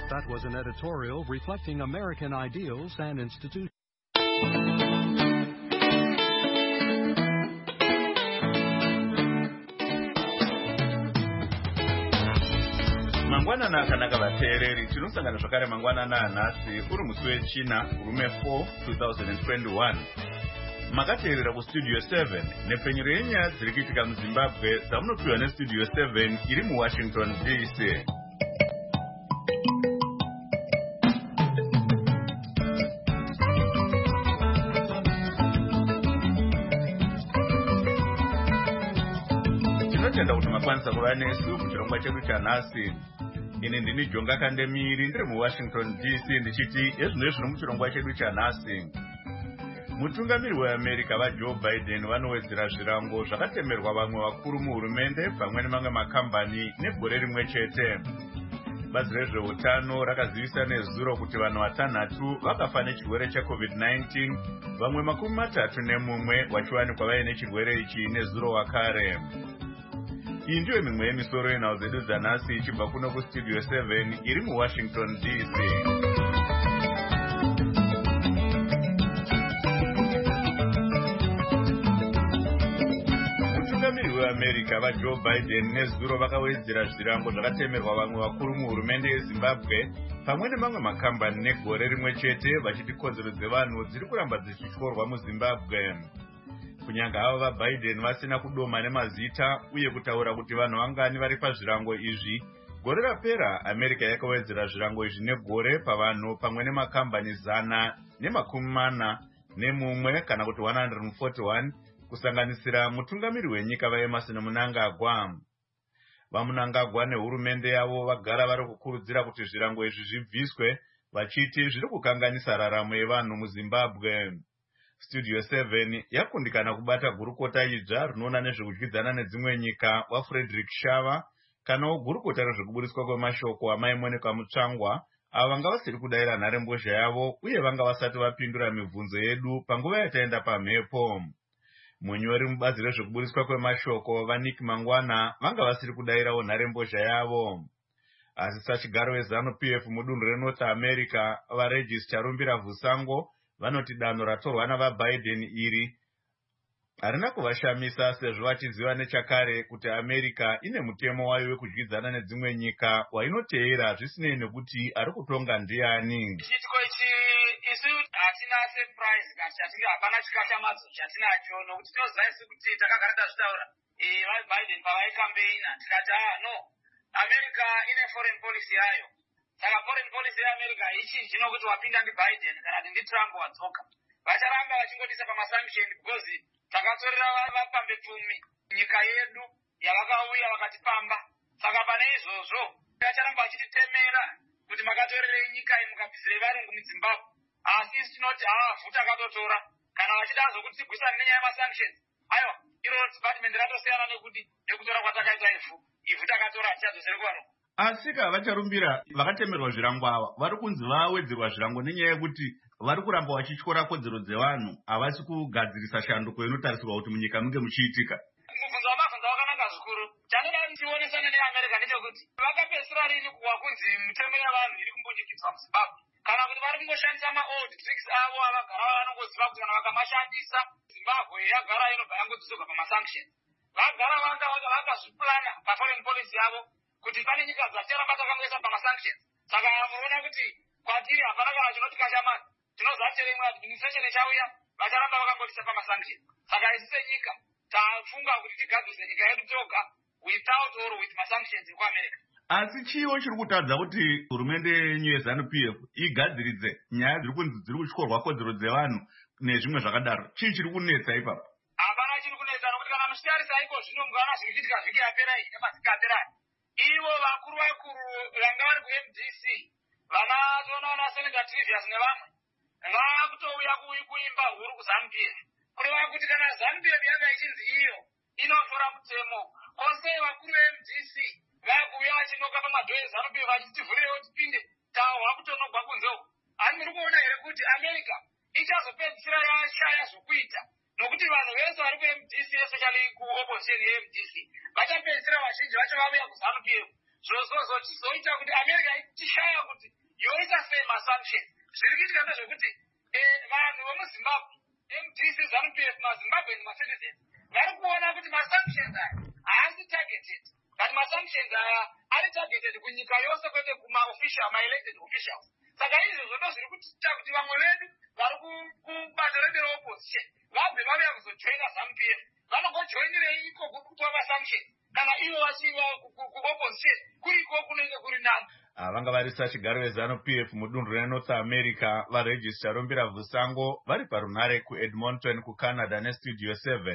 That was an editorial reflecting American ideals and institutions. Mangwana na kanaka vateereri tinosangana zvakare mangwana nanhasi uri musi wechina Rume 4 2021 makateerera kustudio 7 nepfenyuro yenyaya dziri kuitika muZimbabwe dzamunopiwa nestudio 7 iri muWashington DC. Tinotenda kuti makwanisa kuva nesu muchirongwa chedu chanhasi. Ini ndini Jonga Kandemiri ndiri muWashington DC ndichiti ezvino zvino muchirongwa chedu chanhasi. Mutungamiri weAmerica vaJoe Biden vanowedzera zvirango zvakatemerwa vamwe vakuru muhurumende pamwe nemamwe makambani negore rimwe chete. Bazi rezveutano rakazivisa nezuro kuti vanhu vatanhatu vakafa nechirwere cheCovid-19, vamwe 31 vachiwanikwa vaine chirwere ichi nezuro wakare. Iyi ndiyo mimwe yemisoro yenhau dzedu dzanhasi ichibva kuno kustudio 7 iri muWashington DC. Mutungamiri weAmerica vaJoe Biden nezuro vakawedzera zvirango zvakatemerwa vamwe vakuru muhurumende yeZimbabwe pamwe nemamwe makambani negore rimwe chete vachiti kodzero dzevanhu dziri kuramba dzichityorwa muZimbabwe. Kunyanga ava vaBiden vasina kudoma nemazita uye kutaura kuti vanhu vangani vari pazvirango izvi, gore rapera America yakawedzera zvirango izvi negore pavanhu pamwe nemakambani 141 kana kuti 141 kusanganisira mutungamiri wenyika vaEmerson Mnangagwa. VaMnangagwa nehurumende yavo vagara vari kukurudzira kuti zvirango izvi zvibviswe vachiti zviri kukanganisa raramo yevanhu muZimbabwe. Studio 7 yakundikana kubata gurukota idzva rinoona nezvekudyidzana nedzimwe nyika waFrederick Shava kanawo gurukota rezvekuburiswa kwemashoko amaimonika mutsvangwa ava vanga vasiri kudaira nharembozha yavo uye vanga vasati vapindura mibvunzo yedu panguva yataenda pamhepo. Munyori mubazi rezvekuburiswa kwemashoko vaNick Mangwana vanga vasiri kudairawo nharembozha yavo. Asi sachigaro weZANU-PF mudunhu reNorth America vaRegis Charumbira Vusango vanoti danho ratorwa navaBiden iri harina kuvashamisa sezvo vachiziva nechakare kuti America ine mutemo wayo wekudyidzana nedzimwe nyika wainoteera zvisinei nekuti ari kutonga ndiani. Chitiko ichi isu hatina surprise kana chatinge hapana chikashamadzo chatinacho nokuti tinoziva kuti takagara tazvitaura vaBiden pavaikampeina tikati no America ine foreign policy yayo. Saka foreign policy yeAmerica ichinji nokuti wapinda ndiBiden kana kuti ndiTrump wadzoka. Vacharamba vachingodisa pamasanction because takatsorera vapambe pfumi nyika yedu yavakauya vakatipamba. Saka pane izvozvo vacharamba vachititemera kuti makatorere nyika mukabvisire varungu muZimbabwe. Asi isi tinoti vhu takatotora kana vachida zokuti tigwisane nenyaya yemasanctions. Aiwa, iro department ratosiyana nekutora kwatakaita ivhu takatora tichadzosere kuvanhu. Asika vacharumbira vakatemerwa zvirango ava vari kunzi vawedzerwa zvirango nenyaya yekuti vari kuramba vachityora kodzero dzevanhu havasi kugadzirisa shanduko inotarisirwa kuti munyika munge muchiitika. Mubvunzo wamabvunza wakanaka zvikuru. Chanoda tionesane neAmerica ndechekuti vakapedzisira rini kuwa kunzi mitemo yavanhu iri kumbonyikidzwa muZimbabwe kana kuti vari kungoshandisa maold tricks avo avagara vanongoziva kuti kana vakamashandisa Zimbabwe yagara inobva yangodzosogwa pamasanction. Vagara vakazviplana paforeign policy yavo kuti pane nyika dzacharamba takangoisa pamasanctions. Saka muona kuti kwatiri hapana kana chinotikashamana. Tinoziva imwe administration ichauya vacharamba vakangoisa pamasanctions. Saka isi senyika tafunga kuti tigadzise nyika yedu toga without or with masanctions ekuAmerica. Asi chiwo chiri kutadza kuti hurumende yenyu yeZANU-PF igadziridze nyaya dziri kunzi dziri kutyorwa kodzero dzevanhu nezvimwe zvakadaro. Chii chiri kunetsa ipapo? Hapana chiri kunetsa nokuti kana muchitarisa iko zvino mukaona zvichiitika vhiki yapera iyi nemavhiki apera ivo vakuru vanga vari kuMDC vana tonaona Senator Trivius nevamwe vakutouya kuimba huru kuZANU-PF kureva kuti kana ZANU-PF yanga ichinzi iyo inotora mutemo kwose vakuru veMDC vakuuya vachinoka pamadho eZANU-PF vachitivhurewo tipinde tahwa kutonogwa kunzewo. Ani muri kuona here kuti America ichazopedzisira yashaya zvokuita nokuti vanhu vese vari kuMDC especially kuopposition yeMDC vachapedzisira vazhinji vacho vauya kuZANU-PF zvozochizoita kuti America ichishaya kuti yoita sei masanctions zviri kuitika ndezvekuti vanhu vemuzimbabwe MDC ZANU-PF mazimbabwe nemacitizens vari kuona kuti masanctions aya haasi targeted but masanctions aya ari targeted kunyika yose kwete ma-elected officials. Saka izvozvo ndo zviri kuita kuti vamwe vedu vari kubata redu reopposition vabve vauya kuzojoina ZANU-PF vanongojoinirei iko kutwa masanction kana ivo vachiva kuopposition kuriko kunenge kuri nani. Vanga varisa chigaro veZANU-PF mudunhu reNorth America varejisita Rombira Vusango vari parunhare kuEdmonton kuCanada neStudio 7.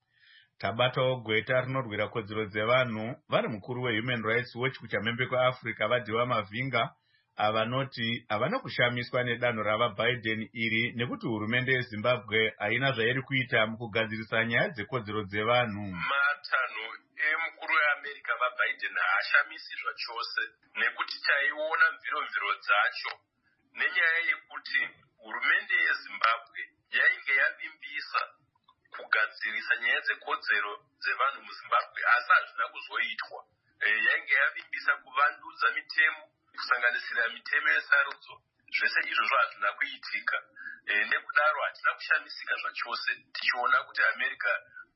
Tabatawo gweta rinorwira kodzero dzevanhu vari mukuru weHuman Rights Watch kuchamhembe kweAfrica vadhiwa Mavhinga avanoti havana kushamiswa nedanho ravaBiden iri nekuti hurumende yeZimbabwe haina zvairi kuita mukugadzirisa nyaya dzekodzero dzevanhu. Matanho emukuru weAmerica vaBiden haashamisi zvachose nekuti chaiona mviro dzacho nenyaya yekuti hurumende yeZimbabwe yainge yavimbisa kugadzirisa nyaya dzekodzero dzevanhu muZimbabwe asi hazvina kuzoitwa. Yainge yavimbisa kuvandudza mitemo kusanganisira mitemo yesarudzo zvese izvozvo hazvina kuitika. Nekudaro hatina kushamisika zvachose tichiona kuti America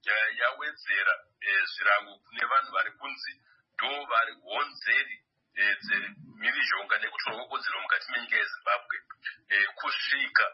yawedzera zvirango kune vanhu vari kunzi ndo vari honzeri dzemhirizhonga nekutorwa kodzero mukati menyika yeZimbabwe kusvika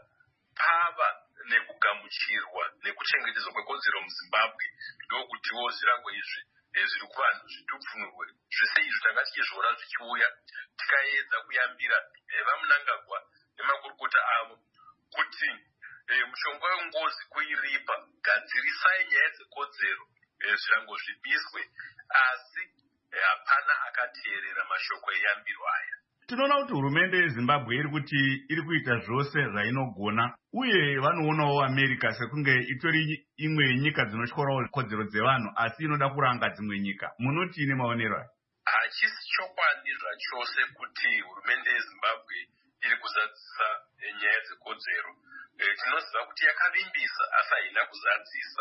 pava nekugamuchirwa nekuchengetedzwa kwekodzero muZimbabwe ndokutiwo zvirango izvi zviri kuvanhu zvitupfunurwe. Zvese izvi tanga tichizviona zvichiuya tikaedza kuyambira vaMnangagwa nemakurukota avo kuti mushonga wengozi kuiripa gadzirisai nyaya dzekodzero zvirango zvibiswe asi hapana akateerera mashoko eyambiro aya. Tinoona kuti hurumende yeZimbabwe iri kuti iri kuita zvose zvainogona uye vanoonawo America sekunge itori imwe yenyika dzinotyorawo kodzero dzevanhu asi inoda kuranga dzimwe nyika. Munoti ine maonero aya? Hachisi chokwadi zvachose kuti hurumende yeZimbabwe iri kuzadzisa nyaya dzekodzero. Tinoziva kuti yakavimbisa asi haina kuzadzisa.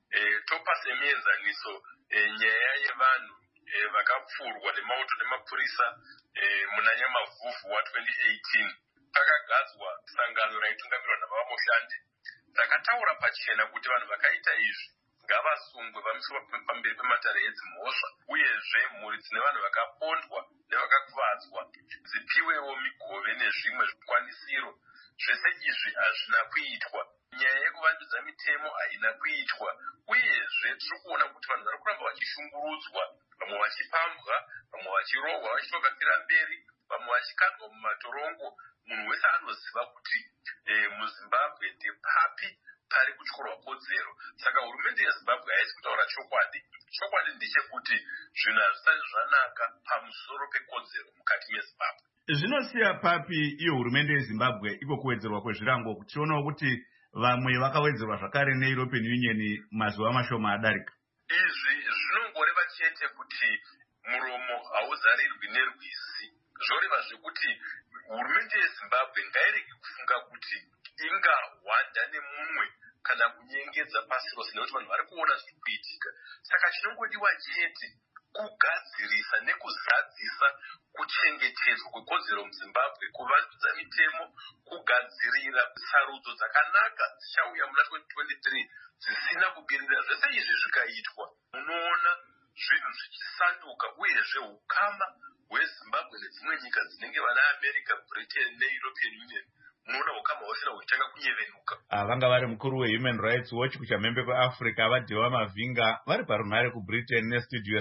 Topa semuenzaniso nyaya yevanhu vakapfurwa nemauto nemapurisa muna Nyamavhuvhu wa2018 pakagadzwa sangano raitungamirwa navavoshandi rakataura pachena kuti vanhu vakaita izvi ngavasungwe vamiswa pamberi pematare edzimhosva uyezve mhuri dzine vanhu vakapondwa nevakakuvadzwa dzipiwewo migove nezvimwe zvikwanisiro. Zvese izvi hazvina kuitwa. Nyaya yekuvandudza mitemo haina kuitwa uyezve tiri kuona kuti vanhu vari kuramba vachishungurudzwa, vamwe vachipambwa, vamwe vachirohwa vachitokafira mberi, vamwe vachikandwa mumatorongo. Munhu wese anoziva kuti muZimbabwe ndepapi pari kutyorwa kodzero. Saka hurumende yeZimbabwe haisi kutaura chokwadi. Chokwadi ndechekuti zvinhu hazvisati zvanaka pamusoro pekodzero mukati meZimbabwe. Zvinosiya papi iyo hurumende yeZimbabwe iko kuwedzerwa kwezvirango kuchionawo kuti vamwe vakawedzerwa zvakare neEuropean Union mazuva mashoma adarika? Izvi zvinongoreva chete kuti muromo hauzarirwi nerwizi. Zvoreva zvekuti hurumende yeZimbabwe ngairege kufunga kuti ingahwanda nemumwe kana kunyengedza pasi rose nekuti vanhu vari kuona zviri kuitika. Saka chinongodiwa chete kugadzirisa nekuzadzisa kuchengetedzwa kwekodzero muZimbabwe, kuvandudza mitemo, kugadzirira sarudzo dzakanaka dzichauya muna 2023 dzisina kubirira. Zvese izvi zvikaitwa munoona zvinhu zvichisanduka uyezve ukama hweZimbabwe nedzimwe nyika dzinenge vana America, Britain neEuropean Union munoona ukama hwasina huchitanga kunyevenuka. Vanga vari mukuru weHuman Rights Watch kuchamhembe kweAfrica vadhiwa Mavhinga vari parunhare kuBritain neStudio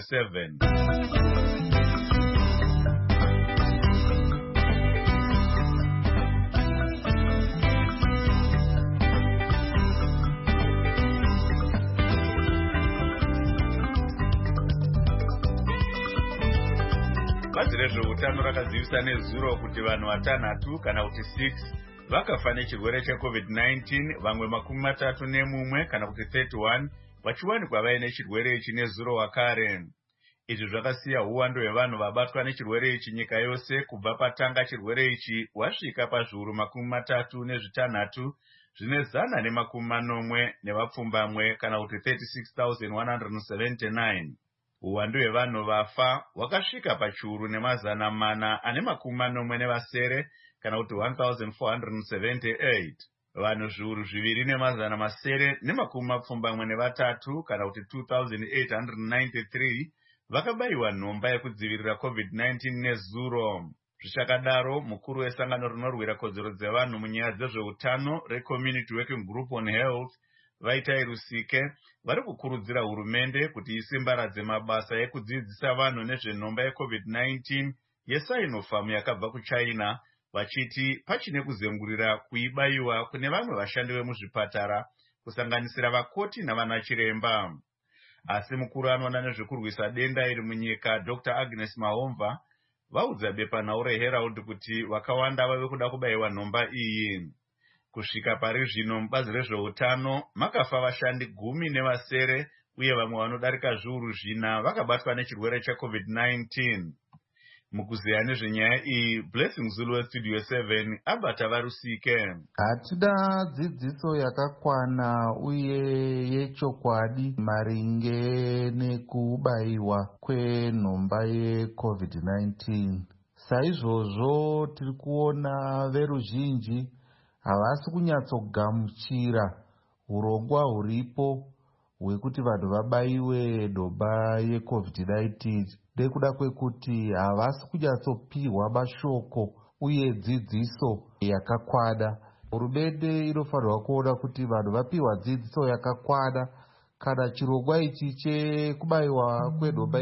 7. Bazi rezveutano rakazivisa nezuro kuti vanhu 6 kana kuti 6 vakafa nechirwere cheCovid-19, vamwe 31 kana kuti 31 vachiwanikwa vaine chirwere ichi nezuro wakare. Izvi zvakasiya uwando hwevanhu vabatwa nechirwere ichi nyika yose kubva patanga chirwere ichi wasvika pazviuru 36 zvine 180 nevapfumbamwe kana kuti 36,179. Uwandu hwevanhu vafa hwakasvika pachiuru nemazana mana ane makumi manomwe nevasere kana kuti 1478. Vanhu zviuru zviviri nemazana masere nemakumi mapfumbamwe nevatatu kana kuti 2893 vakabayiwa nhomba yekudzivirira COVID-19 nezuro. Zvichakadaro, mukuru wesangano rinorwira kodzero dzevanhu munyaya dzezveutano reCommunity Working Group on Health Vaitai Rusike vari kukurudzira hurumende kuti isimbaradze mabasa ekudzidzisa vanhu nezvenhomba yeCovid-19 yeSinopharm yakabva kuChina, vachiti pachine kuzengurira kuibayiwa kune vamwe vashandi vemuzvipatara kusanganisira vakoti navanachiremba. Asi mukuru anoona nezvekurwisa denda iri munyika Dr. Agnes Mahomva vaudza bepanhau reHerald kuti vakawanda vave kuda kubayiwa nhomba iyi. Kusvika pari zvino mubazi rezveutano makafa vashandi 10 nevasere uye vamwe vanodarika zviuru 4 vakabatwa nechirwere cheCovid-19. Mukuziya nezvenyaya iyi, Blessing Zulu Studio 7 abata varusike. Hatida dzidziso yakakwana uye yechokwadi maringe nekubayiwa kwenhomba yeCovid-19. Saizvozvo tiri kuona veruzhinji havasi kunyatsogamuchira urongwa huripo hwekuti vanhu vabayiwe nhomba yeCovid-19 nekuda kwekuti havasi kunyatsopihwa mashoko uye dzidziso yakakwana. Hurumende inofanirwa kuona kuti vanhu vapihwa dzidziso yakakwana kana chirongwa ichi chekubayiwa kwenhomba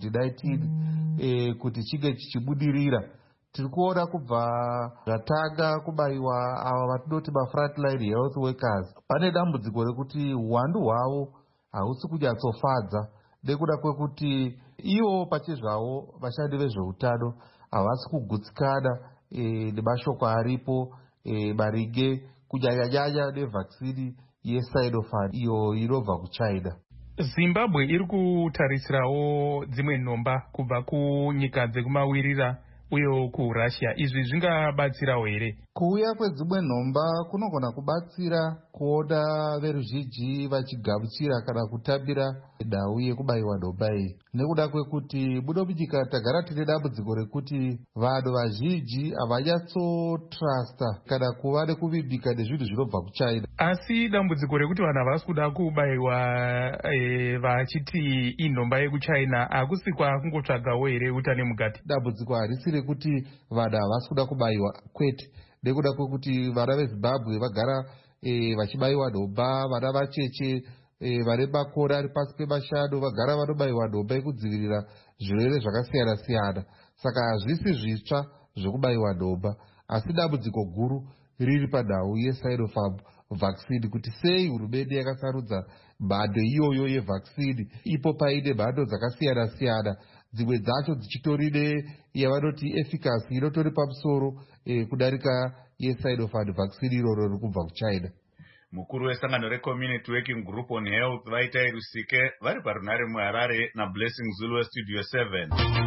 yeCovid-19 kuti chinge chichibudirira. Tiri kuona kubva zvatanga kubayiwa ava vatinoti mafrontline health workers, pane dambudziko rekuti uwandu hwavo hausi kunyatsofadza nekuda kwekuti ivo pachezvavo vashandi vezveutano havasi kugutsikana nemashoko aripo maringe kunyanyanyanya nevhakisini yeSinopharm iyo inobva kuChina. Zimbabwe iri kutarisirawo dzimwe nhomba kubva kunyika dzekumawirira uye kuRussia. Izvi zvingabatsirawo here? Kuuya kwedzimwe nhomba kunogona kubatsira kuona veruzhinji vachigamuchira kana kutambira ndau yekubayiwa nhomba iyi, nekuda kwekuti muno munyika tagara tine dambudziko rekuti vanhu vazhinji havanyatsotrasta kana kuva nekuvimbika nezvinhu zvinobva kuChina. Asi dambudziko rekuti vanhu havasi kuda kubayiwa vachiti inhomba yekuChina hakusi kwakungotsvagawo here utane mukati? Dambudziko harisi rekuti vanhu havasi kuda kubayiwa, kwete, nekuda kwekuti vana veZimbabwe vagara vachibayiwa nhomba. Vana vacheche vane makore ari pasi pemashanu vagara vanobayiwa nhomba yekudzivirira zvirwere zvakasiyana siyana. Saka hazvisi zvitsva zvekubayiwa nhomba, asi dambudziko guru riri panhau yeSinopharm vaccine, kuti sei hurumende yakasarudza mhando iyoyo yevhaksini ipo paine mhando dzakasiyana siyana, dzimwe dzacho dzichitori yavanoti efficacy inotori pamusoro kudarika yeSinopharm vaccine iroro riri kubva kuChina. Mukuru wesangano reCommunity Working Group on Health Vaitai Rusike vari parunare muHarare naBlessing Zulu Studio 7.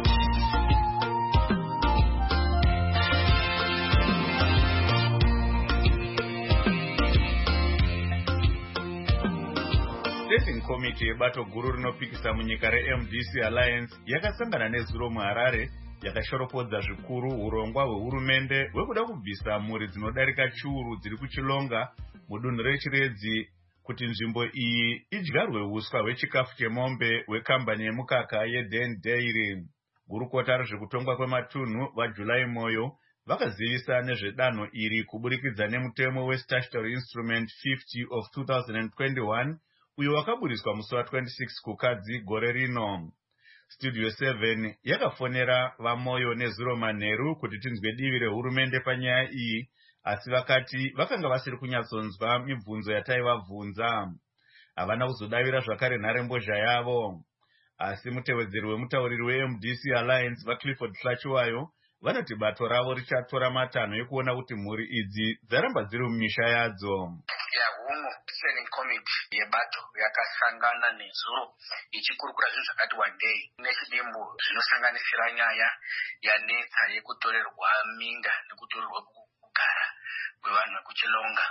Standing Committee yebato guru rinopikisa munyika reMDC Alliance yakasangana nezuro muHarare yakashoropodza zvikuru urongwa hwehurumende hwekuda kubvisa mhuri dzinodarika chiuru dziri kuChilonga mudunhu reChiredzi kuti nzvimbo iyi idyarwe uswa hwechikafu chemombe hwekambani yemukaka yeDen Dairy. Gurukota rezvekutongwa kwematunhu vaJulai Moyo vakazivisa nezvedanho iri kuburikidza nemutemo weStatutory Instrument 50 of 2021 uyo wakaburiswa musi wa26 kukadzi gore rino. Studio 7 yakafonera vaMoyo nezuro manheru kuti tinzwe divi rehurumende panyaya iyi, asi vakati vakanga vasiri kunyatsonzwa mibvunzo yataivabvunza. Havana kuzodavira zvakare nharembozha yavo. Asi mutevedzeri wemutauriri weMDC Alliance vaClifford Hlachiwayo vanoti bato ravo richatora matanho ekuona kuti mhuri idzi dzaramba dziri mumisha yadzo. Standing Committee yebato yakasangana nezuro ichikurukura zvinhu zvakati wandei nechidimbu zvinosanganisira nyaya yanetsa yekutorerwa minda nekutorerwa kugara kwevanhu vekuChilonga.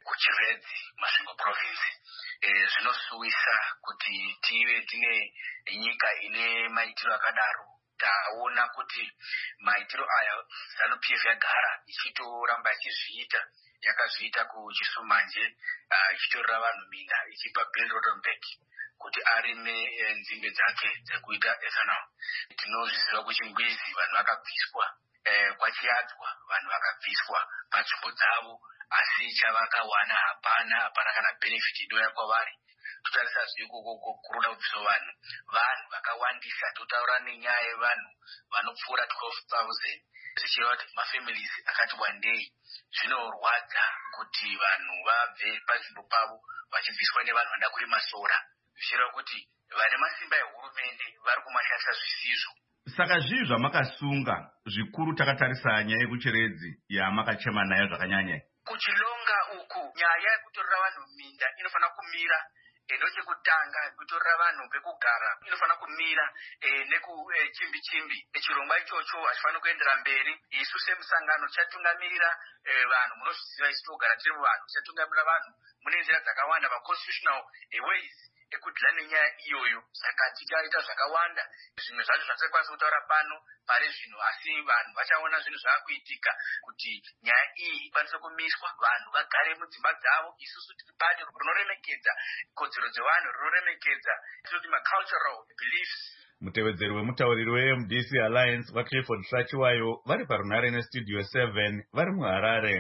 kuchiredzi masvingo province. Zvinosuwisa kuti tive tine nyika ine maitiro akadaro. Taona kuti maitiro aya ZANU-PF yagara ichitoramba ichizviita. Yakazviita kuChisumanje, ichitorera vanhu minda, ichipa Bill Rottenberg kuti arime nzimbe dzake dzekuita ethanol. Tinozviziva kuChingwizi vanhu vakabviswa, kwaChiadzwa vanhu vakabviswa panzvimbo dzavo, asi chavakawana hapana kana benefit inoya kwavari. Totarisa zvikuko kuroda kubviswa vanhu vakawandisa. Totaura nenyaya yevanhu vanopfuura 12,000 zvichireva kuti mafamilies akati wandei. Zvinorwadza kuti vanhu vabve panzvimbo pavo vachibviswa nevanhu vanoda kurima sora, zvichireva kuti vane masimba ehurumende vari kumashandisa zvisizvo. Saka zvii zvamakasunga zvikuru takatarisa nyaya yekuchiredzi yamakachema nayo zvakanyanya? Kuchilonga uku nyaya yekutorera vanhu minda inofanira kumira. Ndochekutanga kutorera vanhu pekugara inofanira kumira nekuchimbi. Chirongwa ichocho hachifanira kuendera mberi. Isu semusangano chatungamirira vanhu, munozviziva isu togara tiri vanhu, chatungamirira vanhu mune nzira dzakawanda constitutional ways ekudhila nenyaya iyoyo. Saka tichaita zvakawanda, zvimwe zvacho zvatikwanisa kutaura pano pari zvino, asi vanhu vachaona zvinhu zvaakuitika kuti nyaya iyi ikwanise kumiswa, vanhu vagare mudzimba dzavo. Isusu tiri badi rinoremekedza kodzero dzevanhu, rinoremekedza cultural beliefs. Mutevedzeri wemutauriri weMDC Alliance vaClifford Hlachiwayo vari parunare nestudio 7 vari muHarare.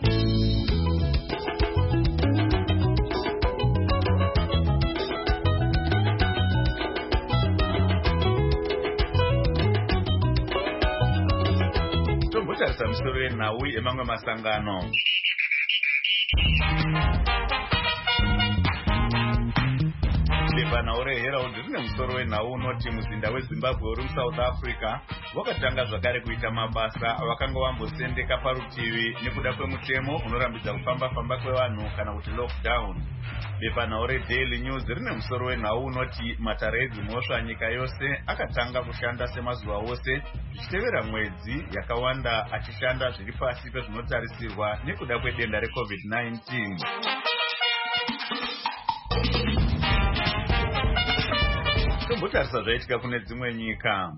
Tombotarisa musoro wenhau yemamwe masangano. Vanhau reHerald rine musoro wenhau unoti muzinda weZimbabwe uri muSouth Africa wakatanga zvakare kuita mabasa avakanga vambosendeka parutivi nekuda kwemutemo unorambidza kufamba kwevanhu kana kuti lockdown. Bepanhau reDaily News rine musoro wenhau unoti matare edzimhosva nyika yose akatanga kushanda semazuva ose zvichitevera mwedzi yakawanda achishanda zviri pasi pezvinotarisirwa nekuda kwedenda reCovid-19. Tombotarisa zvaitika kune dzimwe nyika.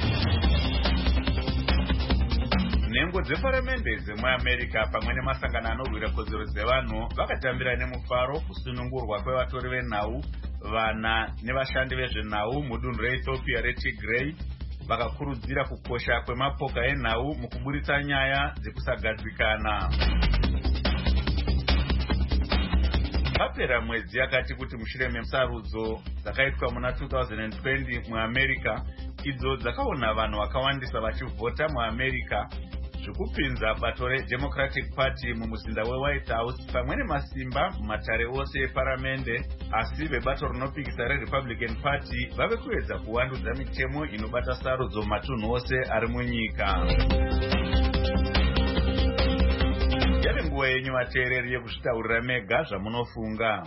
Nhengo dzeparamende dzemuAmerica pamwe nemasangano anorwira kodzero dzevanhu vakatambira nemufaro kusunungurwa kwevatori venhau, vana nevashandi vezvenhau mudunhu reEthiopia reTigray. Vakakurudzira kukosha kwemapoka enhau mukuburitsa nyaya dzekusagadzikana. Papera mwedzi yakati kuti mushure mesarudzo dzakaitwa muna 2020 muAmerica, idzo dzakaona vanhu vakawandisa vachivhota muAmerica, zvekupinza bato reDemocratic Party mumuzinda weWhite House pamwe nemasimba mumatare ose eparamende, asi vebato rinopikisa reRepublican Party vave kuedza kuwandudza mitemo inobata sarudzo matunhu ose ari munyika. Yave nguva yenyu vateereri yekuzvitaurira mega zvamunofunga.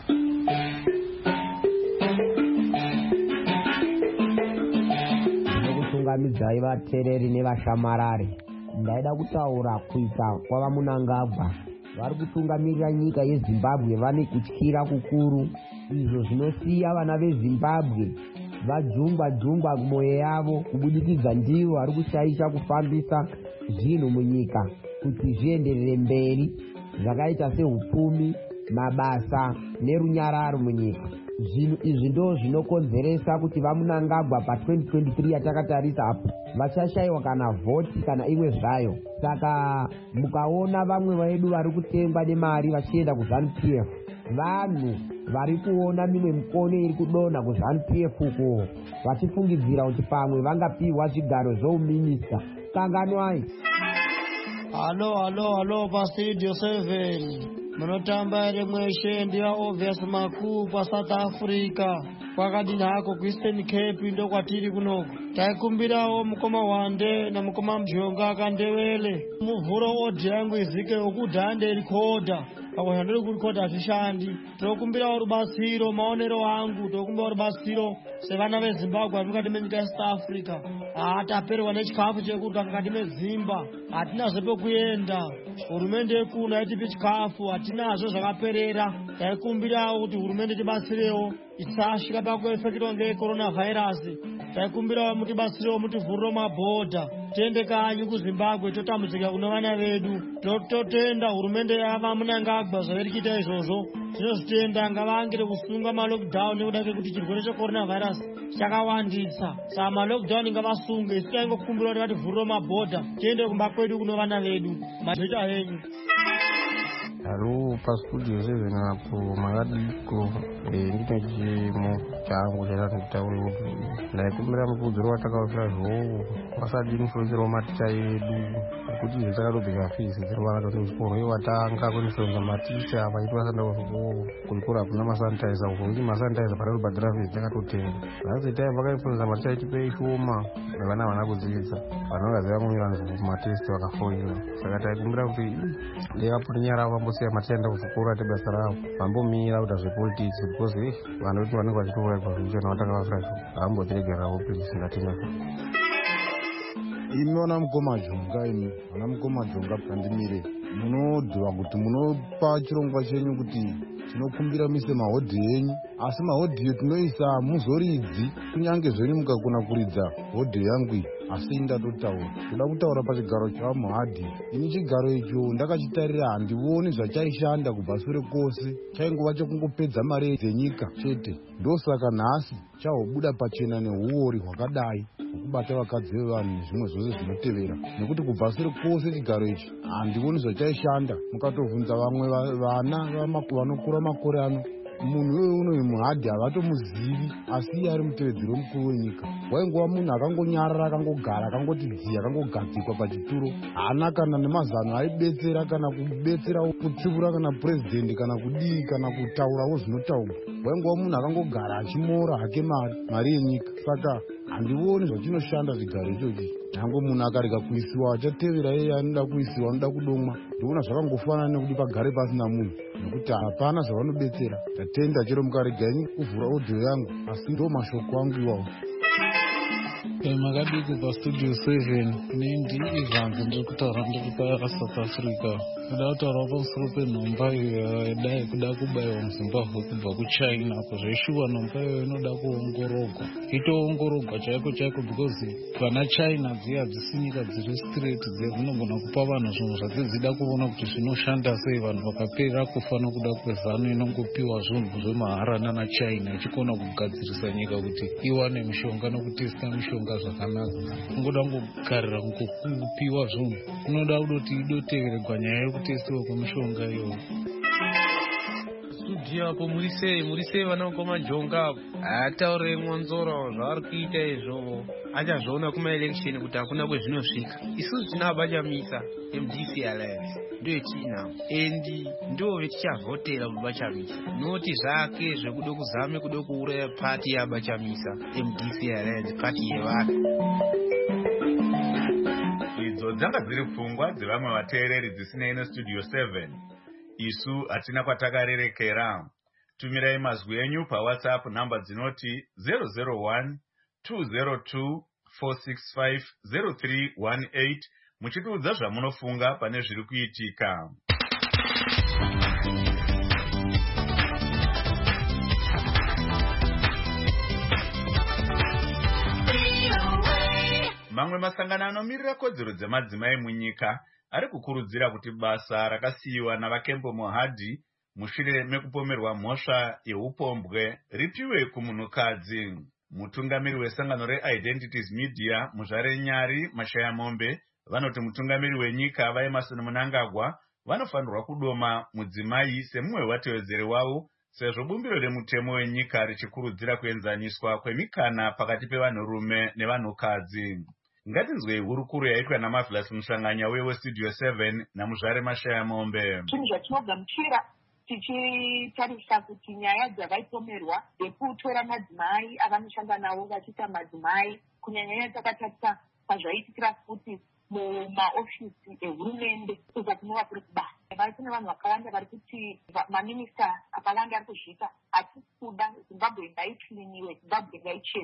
Ndokutungamidzai vateereri nevashamarari. Ndaida kutaura kuita kwavaMunangagwa. Vari kutungamirira nyika yeZimbabwe vane kutyira kukuru, izvo zvinosiya vana veZimbabwe vajungwa mwoyo yavo kubudikidza ndivo vari kushaisha kufambisa zvinhu munyika kuti zvienderere mberi, zvakaita seupfumi, mabasa nerunyararo munyika. Zvinhu izvi ndo zvinokonzeresa kuti vaMunangagwa pa2023 yatakatarisa apo vachashaiwa kana vhoti kana imwe zvayo. Saka mukaona vamwe vedu vari kutengwa nemari vachienda kuZANU-PF, vanhu vari kuona mimwe mikono iri kudonha kuZANU-PF uko vachifungidzira kuti pamwe vangapihwa zvigaro zvouminista. Kanganwai. Halo pastudio 7 munotamba ere mweshe? Ndiya Obvious Maku paSouth Africa, kwakadini hako kuEastern Cape ndo kwatiri kunoko. Taikumbirawo mukoma Wande na mukoma Mjonga akandewele muvhuro odhi yangu izike okudhande rikoda pakuhandiri kurikoda hazvishandi. Tokumbirawo rubatsiro, maonero angu tokumbirawo rubatsiro sevana veZimbabwe vari mukati menyika yeSouth Africa. taperwa nechikafu chekurya mukati medzimba, hatinazve pekuenda. Hurumende yekuno haitipi chikafu, hatinazvo zvakaperera. Taikumbirawo kuti hurumende tibatsirewo isasvika pakuefekitwa ngecoronavirus. Taikumbirawo mutibatsirewo mutivhurire mabhodha tiende kanyi kuZimbabwe totambudzika kuno vana vedu. Totenda hurumende yavaMunangagwa zvairi kuita izvozvo tinozvitenda. Ngavangire kusunga malockdown nekuda kwekuti chirwere checoronavirus chakawandisa. Saka malockdown ngavasunge. Isu taingokumbira kuti vativhurire mabhodha tiende kumba kwedu kuno vana vedu. Mazvita henyu. Halo, pastudio 7 hapo makadiko ndine chimo changu chakataura kuti ndaikumbira mukudziro watakafira zvovo wasati influencer maticha yedu kuti izvo takatobvika fizi dzirwana kuzvikoro iwatanga kuinfluencer maticha vaiti vasanda kuzvikoro kulikoro hakuna masanitizer uko kuti masanitizer patakubhadhira fizi takatotenga asi time vakainfluencer maticha itipei shoma nevana vana kudzidza vanongaziva kumira matesti vakafoira saka taikumbira kuti ndikaputi nyara vambosiya matichaenda kuzvikoro ati basa ravo vambomira kuita zvepolitics because vanoti vanenge vachitouraya pazvichona vatakavafira zvo havambotiregerawo please ngatinako. Imi vana Mukomajonga, imi vana Mukomajonga pandimire munodhura kuti munopa chirongwa chenyu kuti tinokumbira mise mahodhi enyu, asi mahodhi tinoisa muzoridzi kunyange zvenyu mukakona kuridza hodhi yangu iyi. Asi ndatotaura kuda kutaura pachigaro chamuhadhi. Ini chigaro icho ndakachitarira handioni zvachaishanda kubva sure kwose, chaingova chekungopedza mari dzenyika chete. Ndosaka nhasi chahobuda pachena neuori hwakadai hwekubata vakadzi vevanhu nezvimwe zvose zvinotevera, nekuti kubva sure kwose chigaro ichi handioni zvachaishanda. Mukatovhunza vamwe vana vanokura makore ano, munhu wewe unoyi muhadhi havatomuzivi, asi iye ari mutevedzero mukuru wenyika. Waingova munhu akangonyarara, akangogara, akangoti dziya, akangogadzikwa pachituro, haana kana nemazano aibetsera kana kubetsera kutsiura kana purezidendi kana kudii kana kutaurawo zvinotaurwa. Waingova munhu akangogara achimora hake mari yenyika. Saka handioni zvachinoshanda chigaro ichochi. Nyange munhu akarega kuisiwa achatevera iye anoda kuisiwa, anoda kudomwa. Ndoona zvakangofanana nekuti pagare pasina munhu, nekuti hapana zvavanobetsera. Tatenda chero mukarega ini kuvhura odho yangu, asi ndo mashoko angu iwawo. Makadiko pastudio 7 nindi Ivanzi ndikutaura ndikupaya South Africa. Kuda kutaura pamusoro penhomba yadai kuda kubayiwa muZimbabwe kubva kuChina kuzveshuwa nhomba iyoyo inoda kuongorogwa. Itoongorogwa chaiko chaiko because vana China dziya dzisi nyika dziri straight dzinogona kupa vanhu zvinhu zvadzida kuona kuti zvinoshanda sei. Vanhu vakaperera kufa nokuda kwezano inongopiwa zvinhu zvemahara nana China ichikona kugadzirisa nyika kuti iwane mishonga nokutesta mishonga zvakanaka. Kungoda kungogarira kungopiwa zvinhu. Unoda kudoti idoteveregwa nyaya yekutestiwa kwemishonga iyoyo. Studio hapo murise vana Mukomajonga ataure mwanzoro zvaari kuita izvo achazviona kuma-election kuti hakuna kwezvinosvika. Isusu tinabachamisa MDC Alliance ndio yetinavo endi ndo vetichavhotera mubachamisa, noti zvake zvekuda kuzame kuda kuuraya pati yabachamisa MDC Alliance, pati yevanhu. Idzo dzanga dziri pfungwa dzevamwe vateereri dzisinei neStudio 7. Isu hatina kwatakarerekera. Tumirai mazwi enyu paWhatsApp namba dzinoti 001 202 465 0318 muchitiudza zvamunofunga pane zviri kuitika. Mamwe masangano anomirira kodzero dzemadzimai munyika ari kukurudzira kuti basa rakasiyiwa navaKempo Mohadhi mushure mekupomerwa mhosva yeupombwe ripiwe kumunhukadzi. Mutungamiri wesangano reIdentities Media Muzvare Nyari Mashayamombe vanoti mutungamiri wenyika vaEmmerson Mnangagwa vanofanirwa kudoma mudzimai semumwe wevatevedzeri wavo, sezvo bumbiro remutemo wenyika richikurudzira kuenzaniswa kwemikana pakati pevanhurume nevanhukadzi. Ngatinzwei hurukuru yaitwa naMarvelous Mushanganya weStudio 7 naMuzvare Mashayamombe. Chinhu chatinogamuchira tichitarisa kuti nyaya dzavaipomerwa dzekutora madzimai avanoshanda navo vachiita madzimai, kunyanya takatarisa pazvaitikira futi mumaofisi ehurumende kubva kunova kuri kubasa. Vari kune vanhu vakawanda vari kuti maminista akawanda ari kuzviita hatisi kuda Zimbabwe ngaicleaniwe, Zimbabwe ngaichene.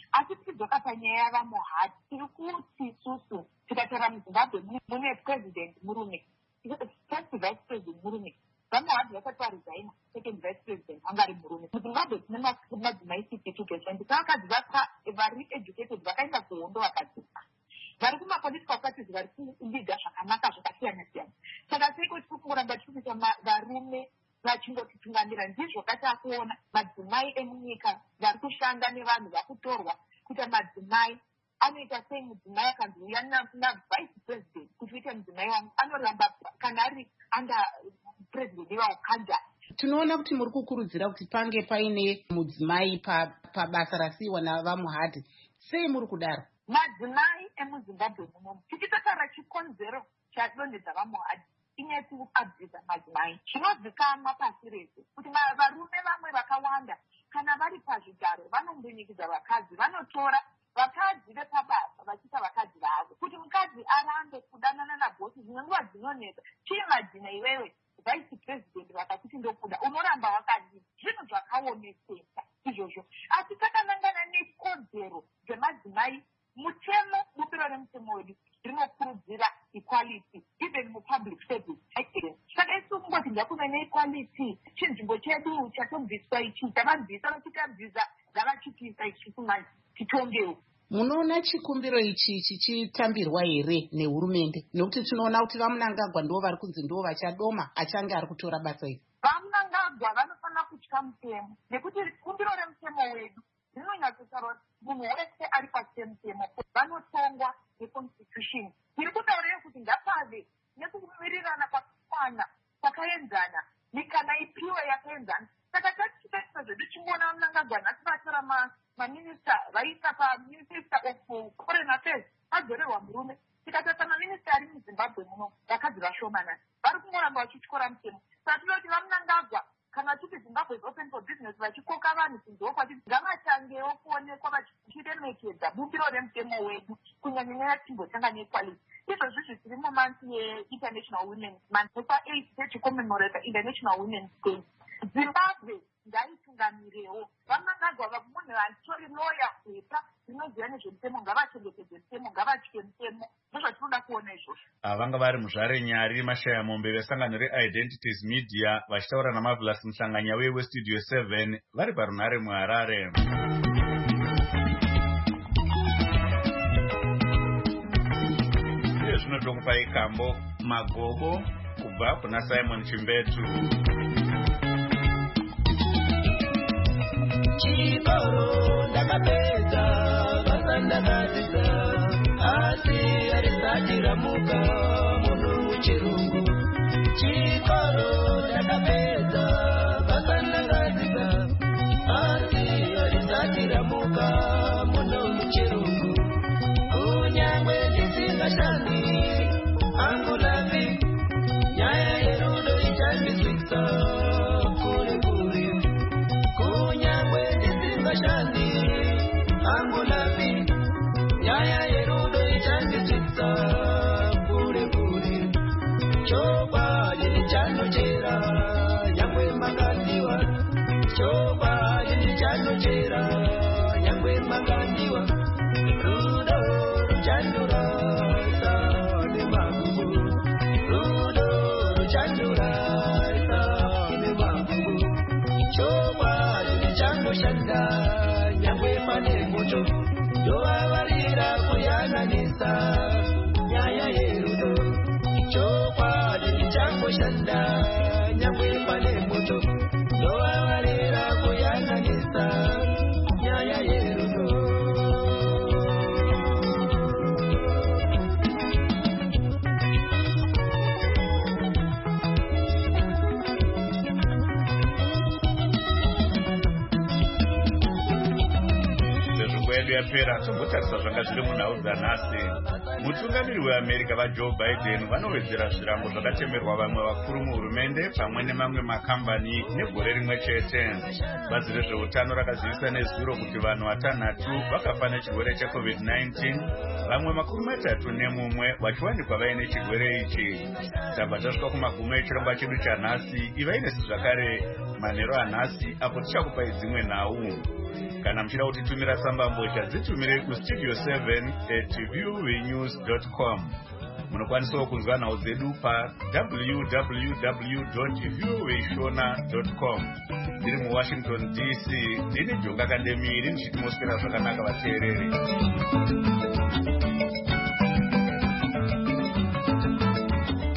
asi tichidzoka panyaya yavamuhati tiri kuti isusu tikatora muzimbabwe mune president murume, first vice president murume, vamuhati vasati varesigna, second vice president vanga ari murume. Muzimbabwe tine madzimai 62%, vakadzi vari educated vakaenda kuhondo vakadzipa, vari kumapolitical parties vari kuliga zvakanaka zvakasiyana siyana. Saka seiko tiri kuramba tiri kuita varume vachingotitungamira? Ndizvo katakuona madzimai emunyika vari kushanda nevanhu vakutorwa kuita madzimai. Anoita sei mudzimai akanzi uya navice president kuti uite mudzimai wangu, anoramba kana ari under president iwawo kanjani? Tinoona kuti muri kukurudzira kuti pange paine mudzimai pabasa rasiiwa navamuhati. Sei muri kudaro? Madzimai emuzimbabwe munomu tichitotaura chikonzero chadonhedza vamuhati inyaya yekuabvisa madzimai. Chinozikanwa pasi rese kuti varume vamwe vakawanda kana vari pazvigaro vanombonyikidza vakadzi, vanotora vakadzi vepabasa vachiita vakadzi vavo, kuti mukadzi arambe kudanana nabhosi. Zvimwe nguva dzinonetsa. Chiimagina iwewe vice president vakakuti ndokuda, unoramba wakadii? Zvinhu zvakaomesesa izvozvo. Asi takanangana nekodzero dzemadzimai, mutemo bupiro remutemo wedu rinokurudzira equality even mupublic service. Saka isu kungoti ndakuve neequality, chinzvimbo chedu chatobviswa ichi tavabvisa vachitabvisa ngavachitiisa ichi kumai titongewo. Munoona chikumbiro ichi chichitambirwa here nehurumende? Nekuti tinoona kuti vamunangagwa ndo vari kunzi ndo vachadoma achange ari kutora basa iri. Vamunangagwa vanofanira kutya mutemo, nekuti kumbiro remutemo wedu rinonyatsotaura munhu wese ari pasi pemutemo vanotongwa neconstitution. Tiri kutaurira kuti ngapave nekuwirirana kwakakwana kwakaenzana, mikana ipiwe yakaenzana. Saka tatichitaisa zvedu chingona vamunangagwa nhasi vatora maminista vaisa paminister of foreign affairs adzorerwa murume. Tikatata maminista ari muzimbabwe muno vakadzi vashomanani vari kungoramba vachityora mutemo. Saka tinoti vamunangagwa kana kuti Zimbabwe is open for business vachikoka vanhu kunzoo kwati ngavatangewo kuonekwa vachiremekedza bupiro remutemo wedu kunyanyanyanya timbotanga neequality. Izvozvo zvisiri mumanthi yeInternational Women's Month nepa8 techicommemorata International Women's Day. Zimbabwe ngaitungamirewo vamunangagwa vamunhu vatori loya kuita rinoziva nezvemutemo ngavachengetedze mutemo, ngavatye mutemo. Ndozvatinoda kuona izvozvo. Vanga vari muzvare nyari mashaya mombe vesangano reIdentities Media vachitaura naMarvelous Muhlanganya weStudio 7 vari parunhare muHarare. Zvino tokupai kambo magobo kubva kuna Simon Chimbetu. Chikoro ndakapedza basa ndakadzidza, asi arisati ramuka munhu muchirungu. Chikoro ndakapedza basa ndakadzidza, asi arisati ramuka munhu muchirungu. Kunyangwe ndisingashandi angu lavi, nyaya yerudo ichandisvitsa kure kure. Kunyangwe ndisingashandi angu lavi, nyaya yerudo ichandisvitsa kure kure. Chokwadi ndichanochera nyangwe makandiwa, chokwadi ndichanochera nyangwe makandiwa. Rudo ruchanduraisa nemagugu, rudo ruchanduraisa nemagugu. Chokwadi ndichanoshanda nyangwe pane moto, ndovavarira kuyananisa nyaya yerudo. Chokwadi ndichangoshanda nyangwe pane moto, ndovavarira kuyananisa nyaya yerudo. Yedu yapera togotarisa zvanga zviri munhau dzanhasi. Mutungamiri weAmerica vaJoe Biden vanowedzera zvirango zvakatemerwa vamwe vakuru muhurumende pamwe nemamwe makambani negore rimwe chete. Bazi rezveutano rakazivisa nezuro kuti vanhu vatanhatu vakafa nechirwere cheCovid-19, vamwe makumi matatu nemumwe vachiwanikwa vaine chirwere ichi. Tabva tasvika kumagumo echirongwa chedu chanhasi. Ivai nesu zvakare manheru anhasi apo tichakupai dzimwe nhau. Kana muchida kutitumira tsambambozha dzitumire kustudio 7@viewnews.com. Munokwanisawo kunzwa nhau dzedu pa www.viewshona.com. Ndiri muWashington DC, ndini Jonga Kandemiri ndichitimoswera zvakanaka vateereri.